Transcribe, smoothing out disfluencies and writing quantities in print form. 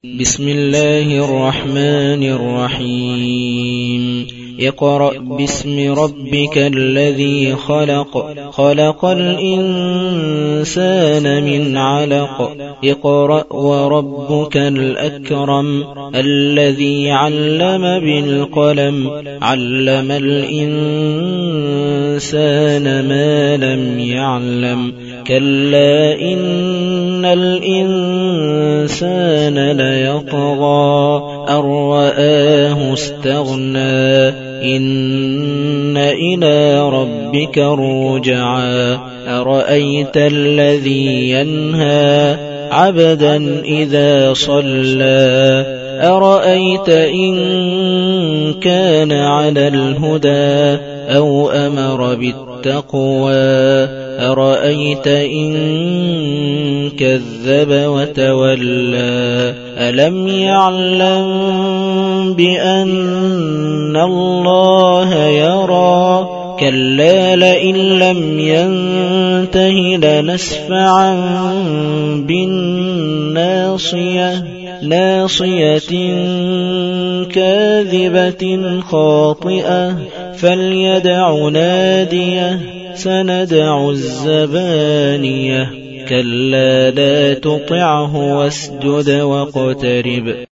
بسم الله الرحمن الرحيم اقرأ باسم ربك الذي خلق الإنسان من علق اقرأ وربك الأكرم الذي علم بالقلم علم الإنسان ما لم يعلم كلا إن الإنسان ليطغى أن رآه استغنى إن إلى ربك الرجعى أرأيت الذي ينهى عبدا إذا صلى أرأيت إن كان على الهدى أو أمر بالتقوى أرأيت إن كذب وتولى ألم يعلم بأن الله يرى كلا لئن لم ينته لنسفعا بالناصية ناصية كاذبة خاطئة فليدع ناديه سندع الزبانية كلا لا تطعه واسجد واقترب